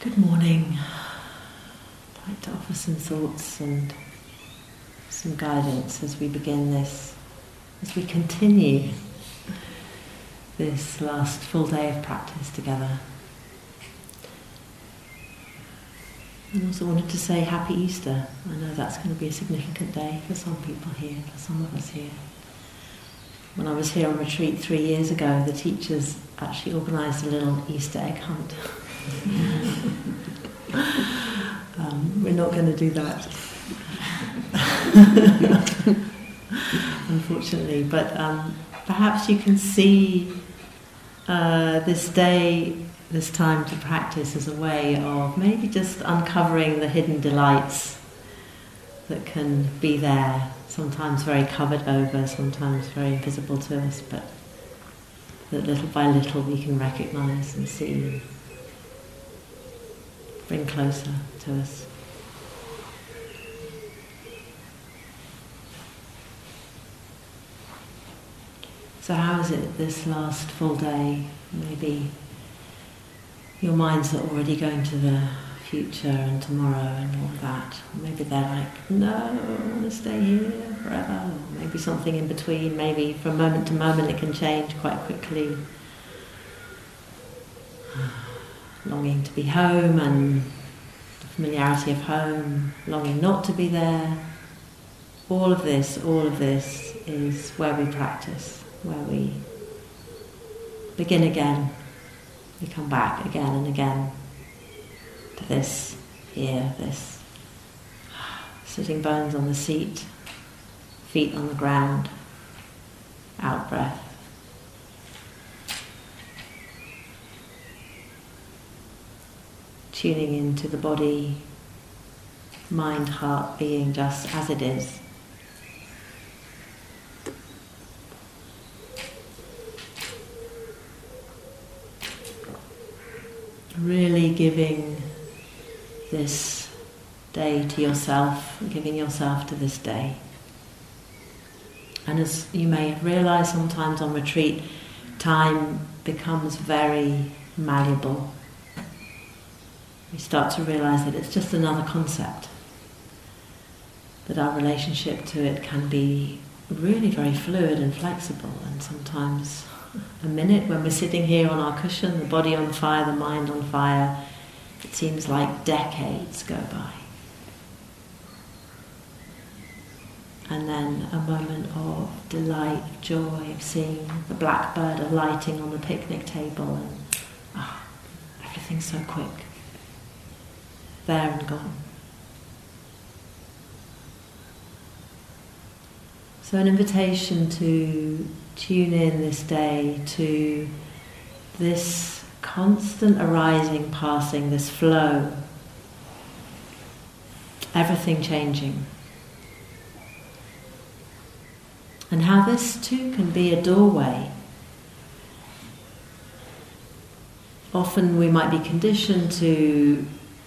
Good morning. I'd like to offer some thoughts and some guidance as we begin this, as we continue this last full day of practice together. And also wanted to say Happy Easter. I know that's going to be a significant day for some people here, for some of us here. When I was here on retreat 3 years ago, the teachers actually organised a little Easter egg hunt. We're not going to do that, unfortunately. But perhaps you can see this day, this time to practice as a way of maybe just uncovering the hidden delights that can be there, sometimes very covered over, sometimes very invisible to us, but that little by little we can recognise and see and bring closer to us. So how is it this last full day? Maybe your minds are already going to the future and tomorrow and all of that. Maybe they're like, no, I want to stay here forever. Or maybe something in between. Maybe from moment to moment it can change quite quickly. Longing to be home and the familiarity of home, longing not to be there. All of this is where we practice, where we begin again. We come back again and again to this, here, this. Sitting bones on the seat, feet on the ground, out breath. Tuning into the body, mind, heart being just as it is. Really giving this day to yourself, giving yourself to this day. And as you may have realised sometimes on retreat, time becomes very malleable. We start to realise that it's just another concept, that our relationship to it can be really very fluid and flexible, and sometimes a minute when we're sitting here on our cushion, the body on fire, the mind on fire, it seems like decades go by. And then a moment of delight, of joy, of seeing the blackbird alighting on the picnic table, and everything's so quick. There and gone. So an invitation to tune in this day to this constant arising, passing, this flow, everything changing. And how this too can be a doorway. Often we might be conditioned to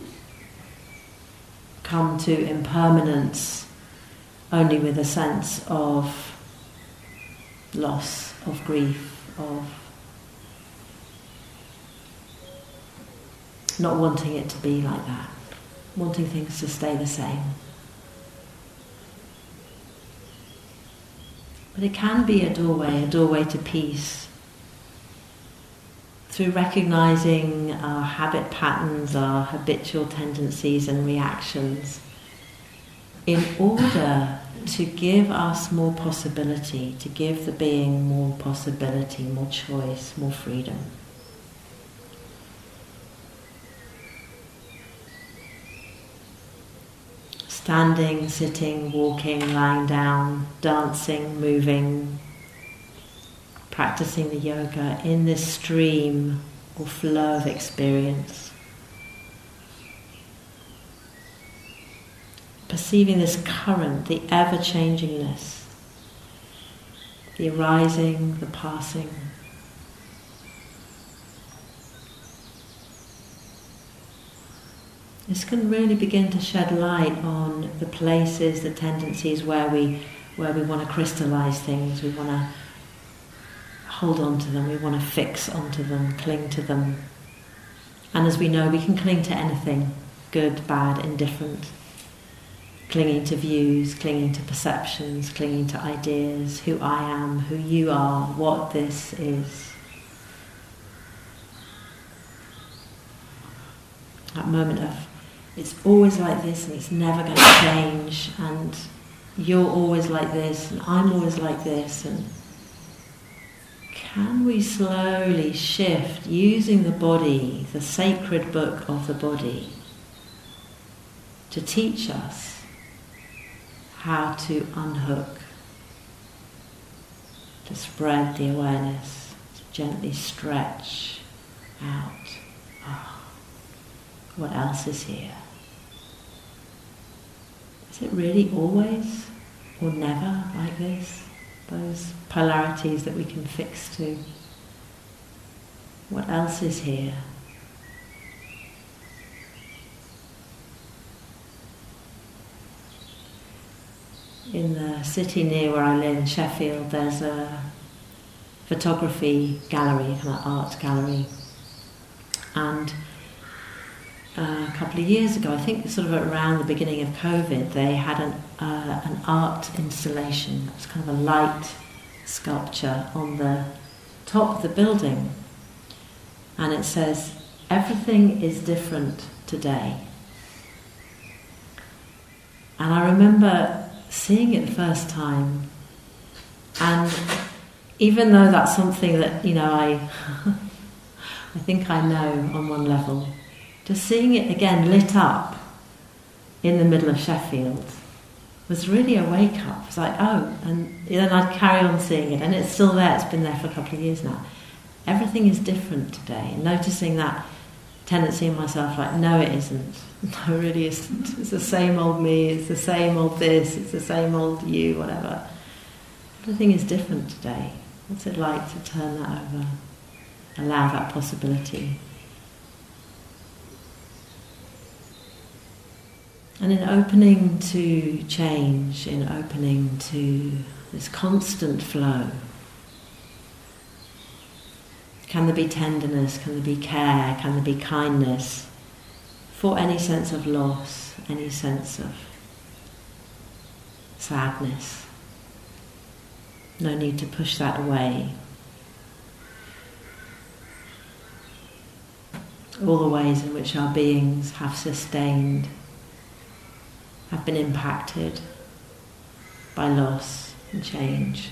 come to impermanence only with a sense of loss, of grief, of not wanting it to be like that, wanting things to stay the same. But it can be a doorway to peace, through recognizing our habit patterns, our habitual tendencies and reactions, in order to give us more possibility, to give the being more possibility, more choice, more freedom. Standing, sitting, walking, lying down, dancing, moving, practicing the yoga in this stream or flow of experience. Perceiving this current, the ever-changingness, the arising, the passing. This can really begin to shed light on the places, the tendencies where we want to crystallize things, we want to hold on to them, we want to fix onto them, cling to them. And as we know, we can cling to anything, good, bad, indifferent, clinging to views, clinging to perceptions, clinging to ideas, who I am, who you are, what this is. That moment of, it's always like this and it's never going to change, and you're always like this and I'm always like this. And can we slowly shift using the body, the sacred book of the body, to teach us how to unhook, to spread the awareness, to gently stretch out. Oh, what else is here? Is it really always or never like this? Those polarities that we can fix to. What else is here? In the city near where I live, in Sheffield, there's a photography gallery, kind of art gallery. And a couple of years ago, I think sort of around the beginning of COVID, they had an art installation. It was kind of a light sculpture on the top of the building. And it says, "Everything is different today." And I remember seeing it the first time, and even though that's something that, I think I know on one level, just seeing it again lit up in the middle of Sheffield was really a wake-up. It was like, oh, and then I'd carry on seeing it, and it's still there, it's been there for a couple of years now. Everything is different today, and noticing that tendency in myself, like, no it isn't, no it really isn't, it's the same old me, it's the same old this, it's the same old you, whatever. Everything is different today. What's it like to turn that over, allow that possibility? And in opening to change, in opening to this constant flow, can there be tenderness, can there be care, can there be kindness for any sense of loss, any sense of sadness? No need to push that away. All the ways in which our beings have sustained, have been impacted by loss and change.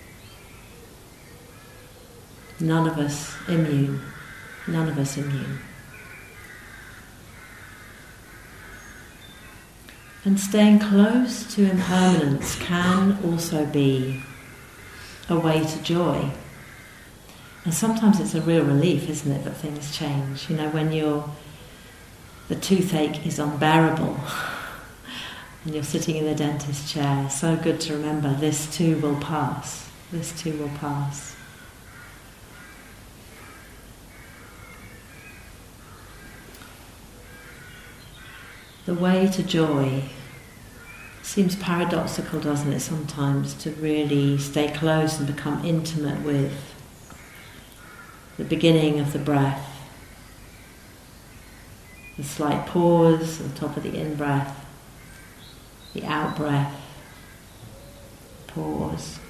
None of us immune. None of us immune. And staying close to impermanence can also be a way to joy. And sometimes it's a real relief, isn't it, that things change. When the toothache is unbearable and you're sitting in the dentist chair, so good to remember this too will pass. This too will pass. The way to joy seems paradoxical, doesn't it, sometimes, to really stay close and become intimate with the beginning of the breath, the slight pause at the top of the in-breath, the out-breath, pause.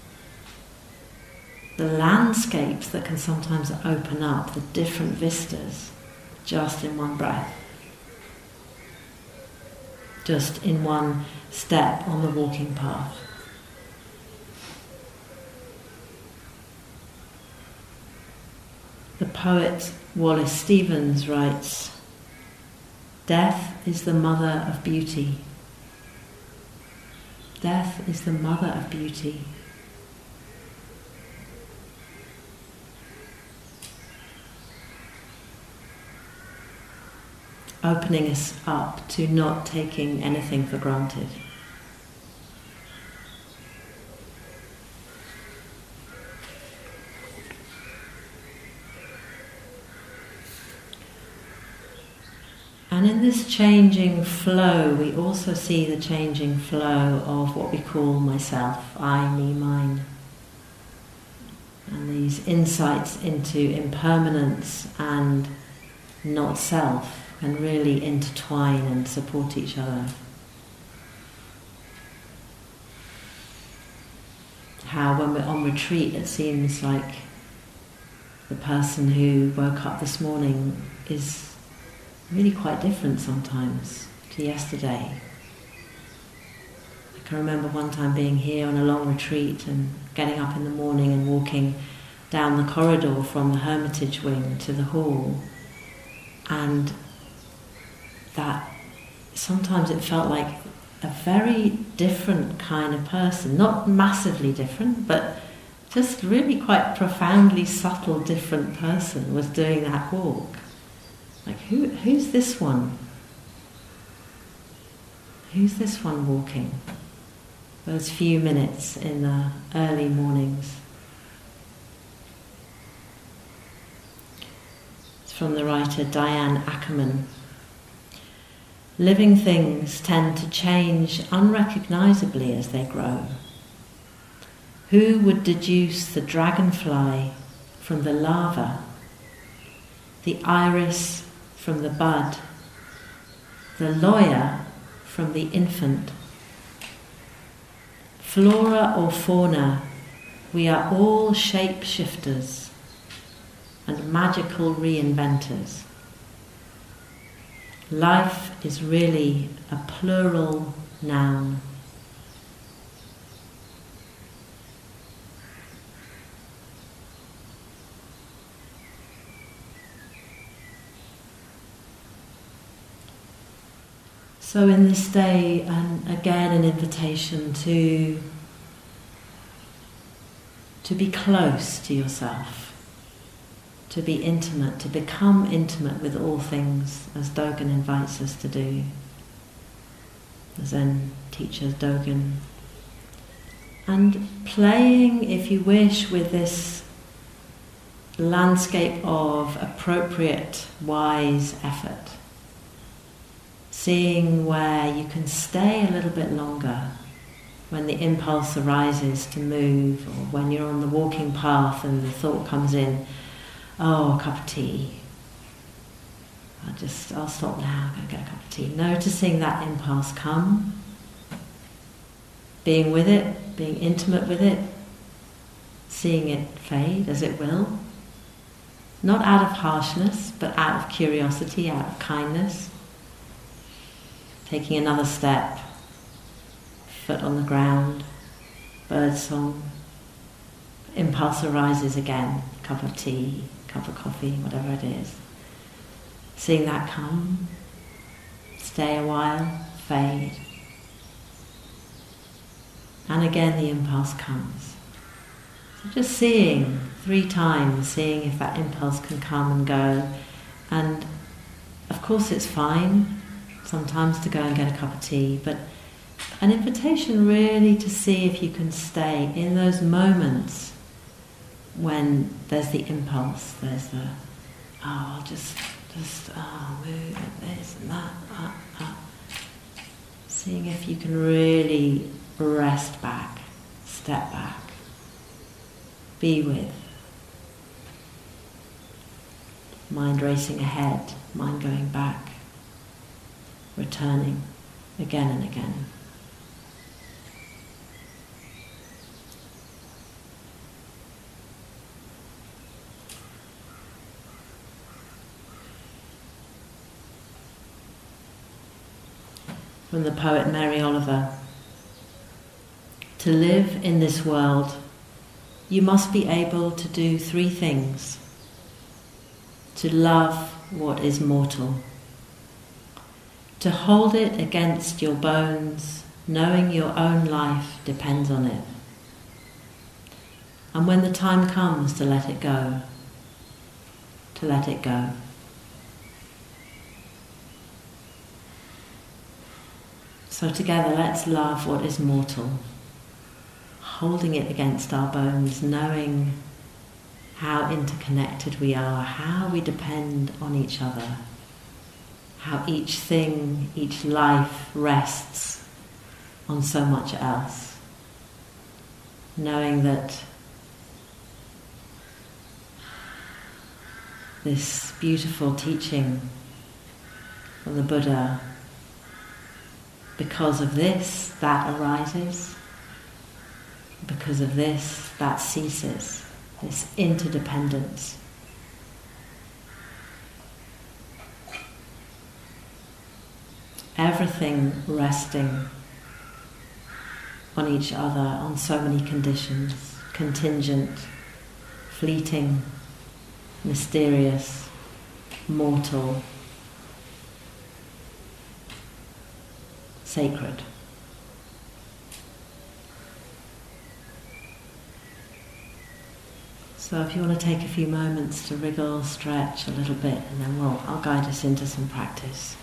The landscapes that can sometimes open up, the different vistas, just in one breath. Just in one step on the walking path. The poet Wallace Stevens writes, "Death is the mother of beauty. Death is the mother of beauty." Opening us up to not taking anything for granted. And in this changing flow, we also see the changing flow of what we call myself, I, me, mine. And these insights into impermanence and not self, can really intertwine and support each other. How when we're on retreat it seems like the person who woke up this morning is really quite different sometimes to yesterday. I can remember one time being here on a long retreat and getting up in the morning and walking down the corridor from the Hermitage wing to the hall, and that sometimes it felt like a very different kind of person, not massively different, but just really quite profoundly subtle different person was doing that walk. Like, who's this one? Who's this one walking? Those few minutes in the early mornings. It's from the writer Diane Ackerman. Living things tend to change unrecognisably as they grow. Who would deduce the dragonfly from the larva, the iris from the bud, the lawyer from the infant? Flora or fauna, we are all shape-shifters and magical reinventors. Life is really a plural noun. So in this day, and again an invitation to be close to yourself, to be intimate, to become intimate with all things, as Dogen invites us to do. The Zen teacher Dogen. And playing, if you wish, with this landscape of appropriate, wise effort. Seeing where you can stay a little bit longer when the impulse arises to move, or when you're on the walking path and the thought comes in, oh, a cup of tea. I'll stop now, I'm going to get a cup of tea. Noticing that impulse come, being with it, being intimate with it, seeing it fade as it will. Not out of harshness, but out of curiosity, out of kindness. Taking another step, foot on the ground, bird song. Impulse arises again, cup of tea, cup of coffee, whatever it is. Seeing that come, stay a while, fade. And again the impulse comes. So just seeing 3 times, seeing if that impulse can come and go. And of course it's fine sometimes to go and get a cup of tea, but an invitation really to see if you can stay in those moments when there's the impulse, there's the, I'll just move and this and that. Seeing if you can really rest back, step back, be with. Mind racing ahead, mind going back, returning again and again. From the poet Mary Oliver. To live in this world, you must be able to do 3 things. To love what is mortal. To hold it against your bones, knowing your own life depends on it. And when the time comes to let it go, to let it go. So together, let's love what is mortal, holding it against our bones, knowing how interconnected we are, how we depend on each other, how each thing, each life rests on so much else. Knowing that this beautiful teaching from the Buddha. Because of this, that arises. Because of this, that ceases. This interdependence. Everything resting on each other, on so many conditions, contingent, fleeting, mysterious, mortal, sacred. So if you want to take a few moments to wriggle, stretch a little bit, and then I'll guide us into some practice.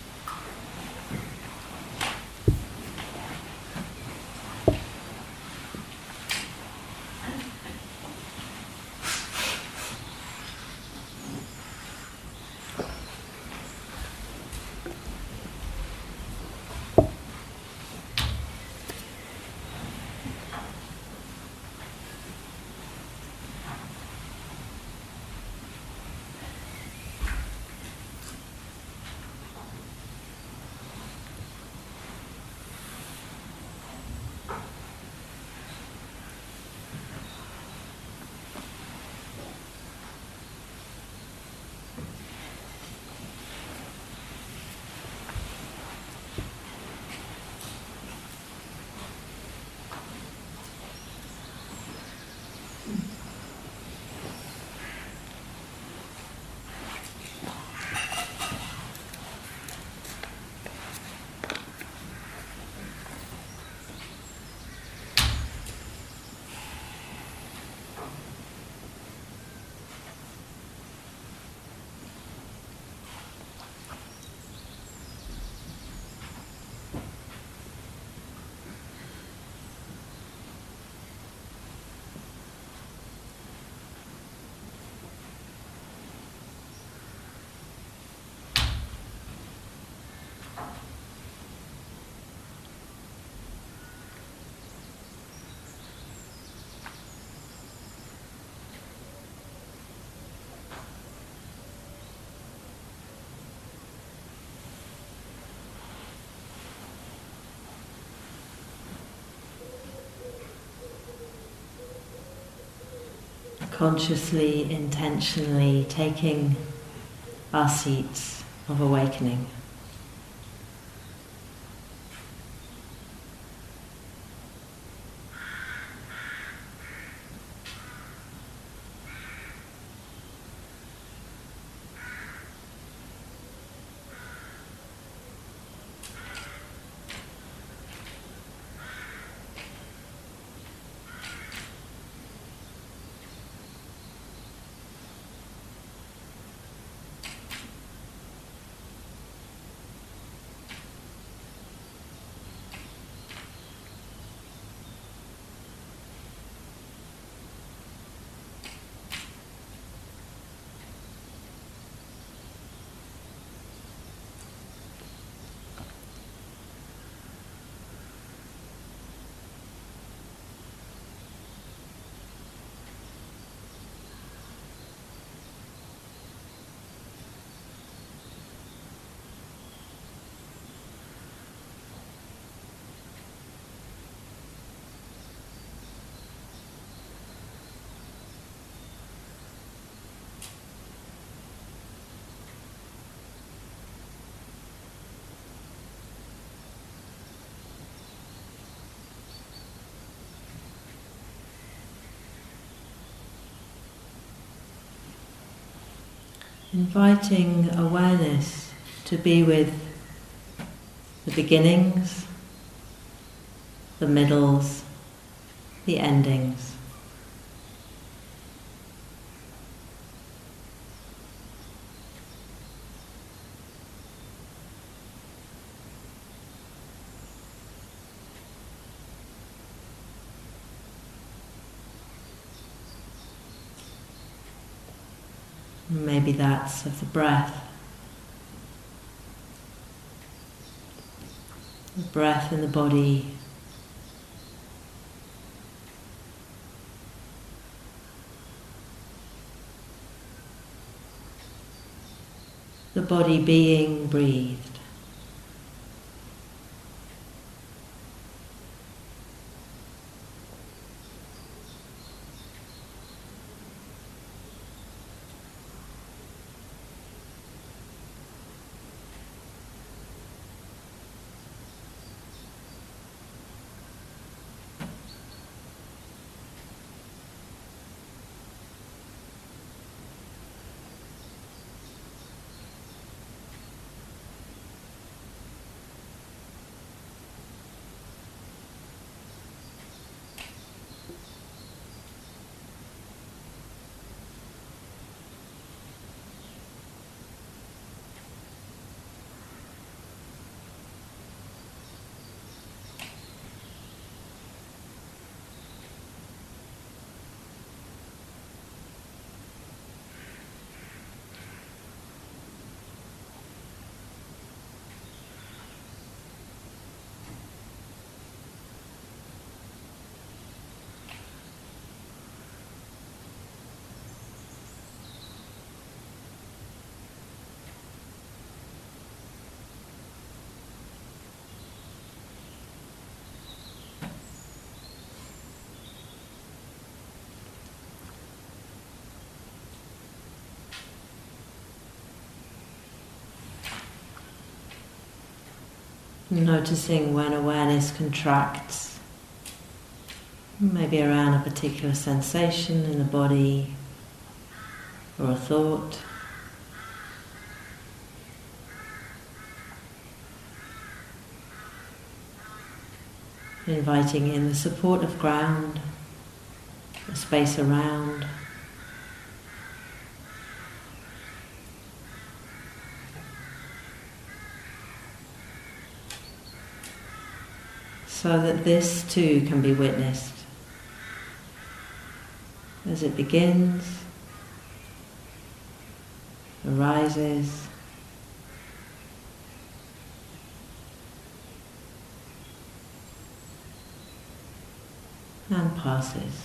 Consciously, intentionally taking our seats of awakening. Inviting awareness to be with the beginnings, the middles, the endings. Maybe that's of the breath. The breath in the body. the body being breathed. Noticing when awareness contracts, maybe around a particular sensation in the body or a thought. Inviting in the support of ground, the space around. So that this too can be witnessed as it begins, arises, and passes.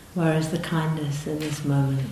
Where is the kindness in this moment?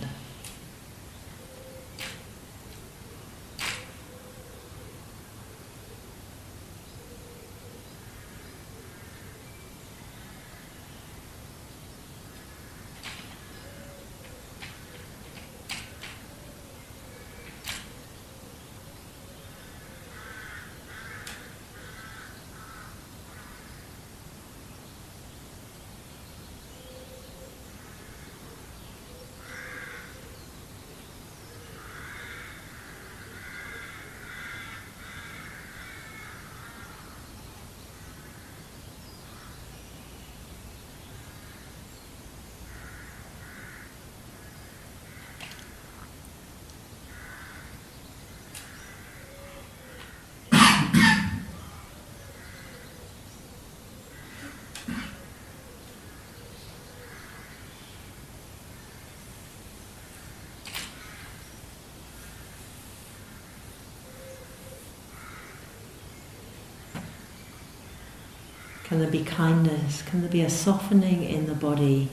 Can there be kindness? Can there be a softening in the body?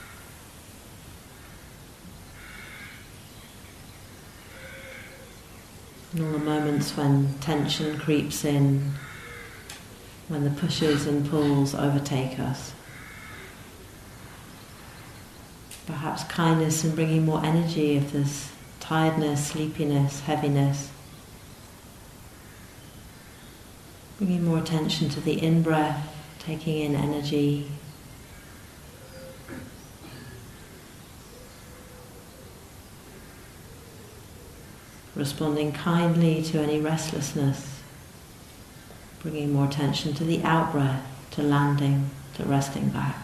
In all the moments when tension creeps in, when the pushes and pulls overtake us. Perhaps kindness in bringing more energy if there's tiredness, sleepiness, heaviness. Bringing more attention to the in-breath, taking in energy. Responding kindly to any restlessness. Bringing more attention to the out-breath, to landing, to resting back.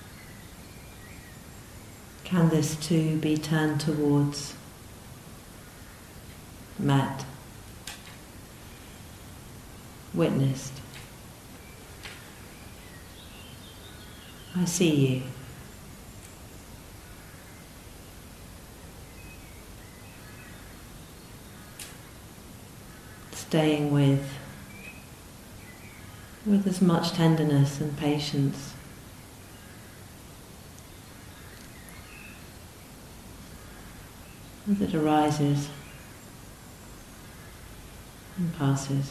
Can this too be turned towards met, witnessed. I see you. Staying with as much tenderness and patience as it arises and passes.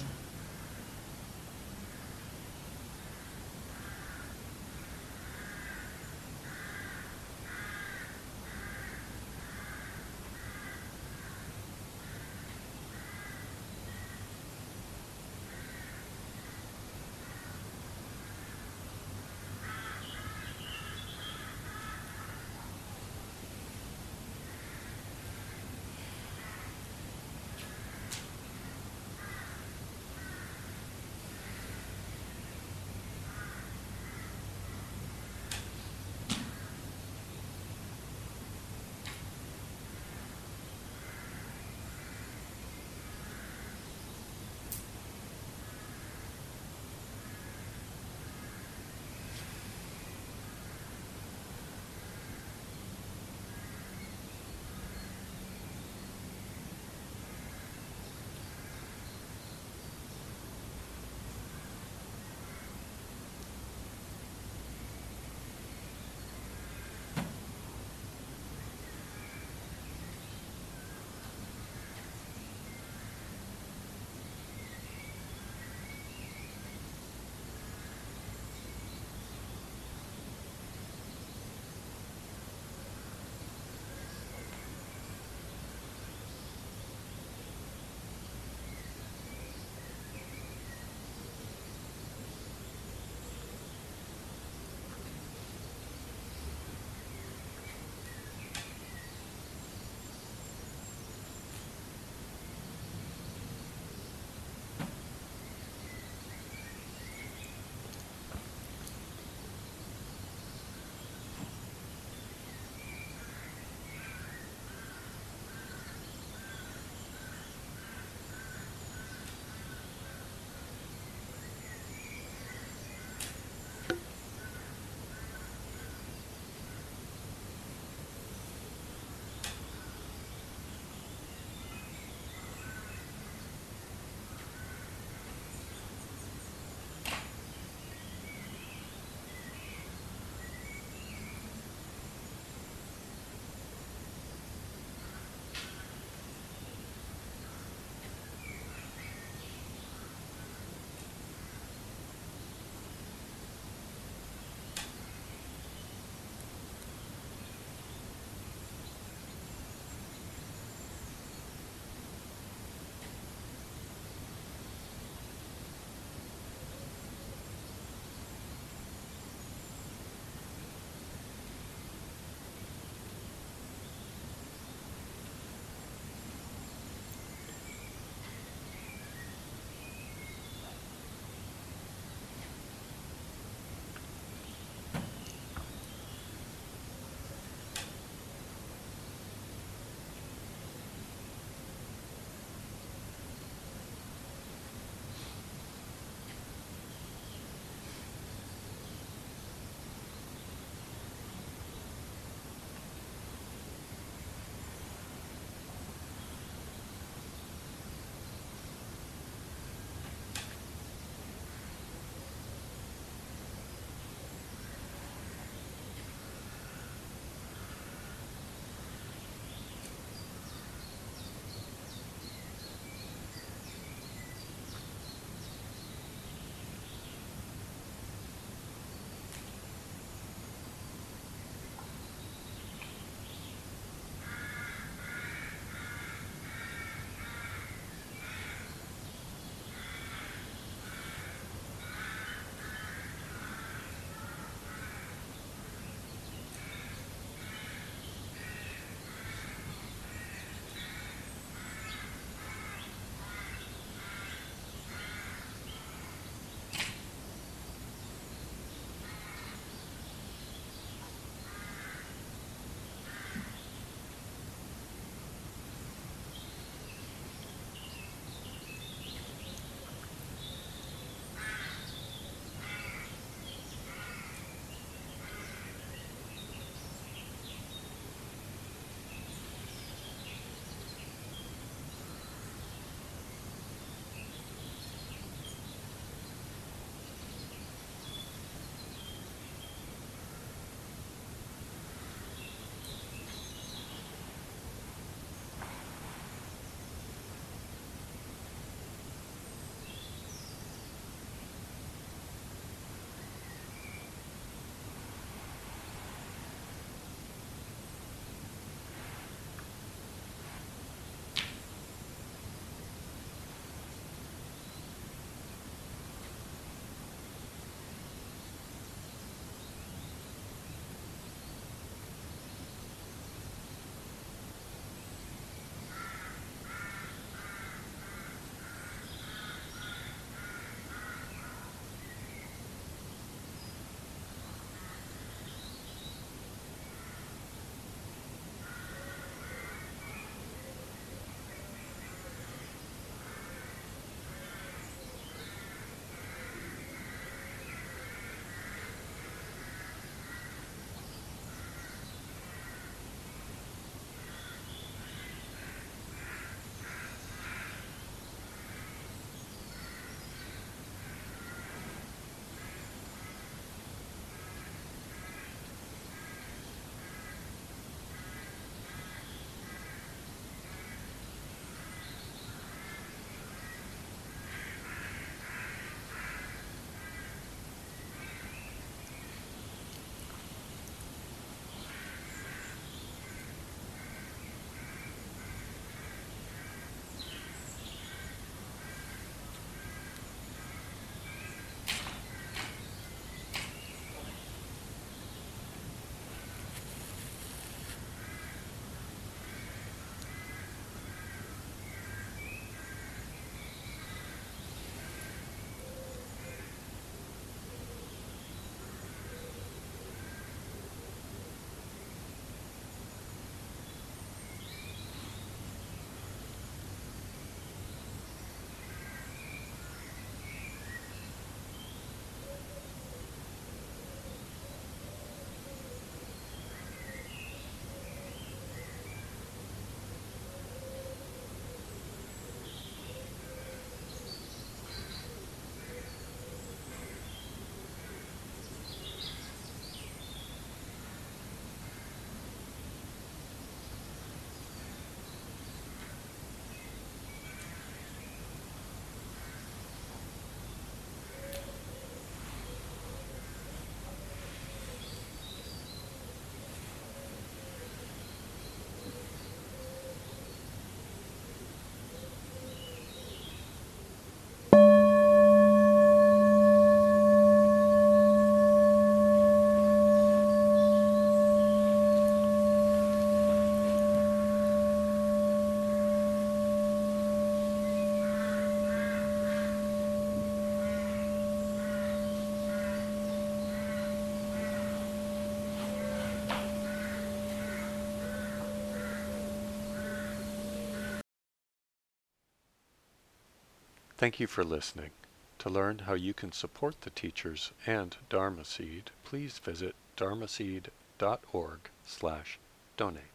Thank you for listening. To learn how you can support the teachers and Dharma Seed, please visit dharmaseed.org/donate.